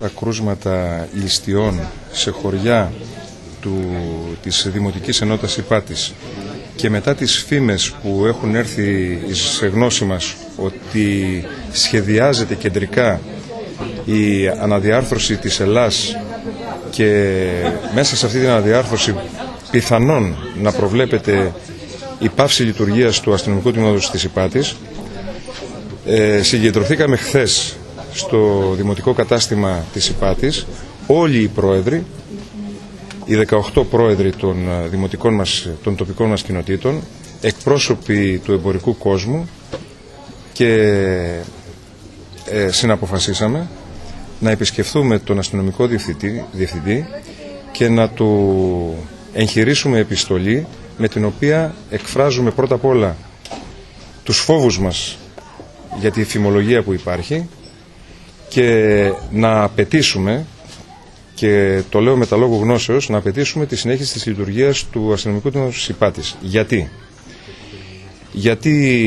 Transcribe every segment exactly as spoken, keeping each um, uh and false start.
Τα κρούσματα ληστιών σε χωριά του, της Δημοτικής Ενότητας Ηπάτης και μετά τις φήμες που έχουν έρθει σε γνώση μας ότι σχεδιάζεται κεντρικά η αναδιάρθρωση της Ελλάς και μέσα σε αυτή την αναδιάρθρωση πιθανόν να προβλέπεται η πάυση λειτουργίας του αστυνομικού τμήματος της Ηπάτης, ε, συγκεντρωθήκαμε χθες στο δημοτικό κατάστημα της Ηπάτης όλοι οι πρόεδροι, οι δεκαοκτώ πρόεδροι των δημοτικών μας, των τοπικών μας κοινοτήτων, εκπρόσωποι του εμπορικού κόσμου και ε, συναποφασίσαμε να επισκεφθούμε τον αστυνομικό διευθυντή, διευθυντή και να του εγχειρήσουμε επιστολή με την οποία εκφράζουμε πρώτα απ' όλα τους φόβους μας για τη φημολογία που υπάρχει και να απαιτήσουμε, και το λέω με τα λόγου γνώσεως, να απαιτήσουμε τη συνέχιση της λειτουργίας του αστυνομικού τμήματος της Ηπάτης. Γιατί? Γιατί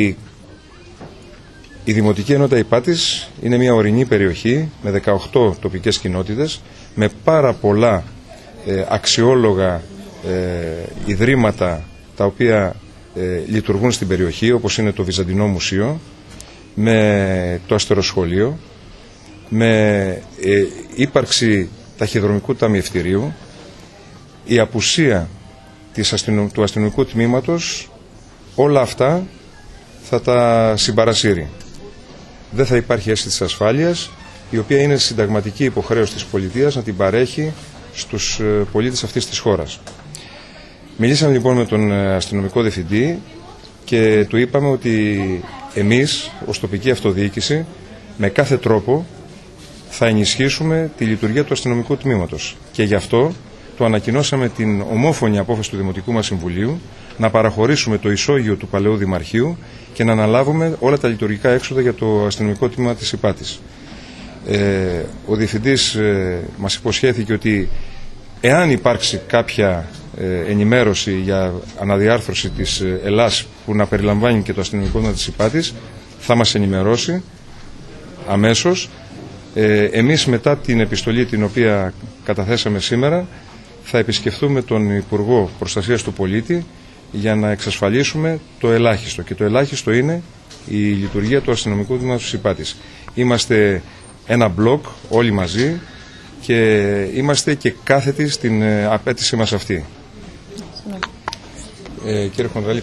η Δημοτική Ενότητα Ηπάτης είναι μια ορεινή περιοχή με δεκαοκτώ τοπικές κοινότητες, με πάρα πολλά ε, αξιόλογα ε, ιδρύματα τα οποία ε, λειτουργούν στην περιοχή, όπως είναι το Βυζαντινό Μουσείο, με το Αστεροσχολείο, με ε, ύπαρξη ταχυδρομικού ταμιευτηρίου, η απουσία της αστυνο... του αστυνομικού τμήματος, όλα αυτά θα τα συμπαρασύρει. Δεν θα υπάρχει αίσθηση ασφάλειας, η οποία είναι συνταγματική υποχρέωση της πολιτείας να την παρέχει στους πολίτες αυτής της χώρας. Μιλήσαμε λοιπόν με τον αστυνομικό διευθυντή και του είπαμε ότι εμείς ως τοπική αυτοδιοίκηση με κάθε τρόπο θα ενισχύσουμε τη λειτουργία του αστυνομικού τμήματος και γι' αυτό το ανακοινώσαμε την ομόφωνη απόφαση του Δημοτικού μας Συμβουλίου να παραχωρήσουμε το ισόγειο του παλαιού Δημαρχείου και να αναλάβουμε όλα τα λειτουργικά έξοδα για το αστυνομικό τμήμα της Ηπάτης. Ε, ο Διευθυντής ε, μας υποσχέθηκε ότι εάν υπάρξει κάποια ε, ενημέρωση για αναδιάρθρωση της ε, Ελλάς που να περιλαμβάνει και το αστυνομικό τμήμα της Ηπάτης, θα μας ενημερώσει αμέσως. Ε, εμείς μετά την επιστολή την οποία καταθέσαμε σήμερα θα επισκεφθούμε τον Υπουργό Προστασίας του Πολίτη για να εξασφαλίσουμε το ελάχιστο, και το ελάχιστο είναι η λειτουργία του αστυνομικού τμήματος της Ηπάτης. Είμαστε ένα μπλοκ όλοι μαζί και είμαστε και κάθετοι στην απέτηση μας αυτή. Ε, κύριε Χονδράλη,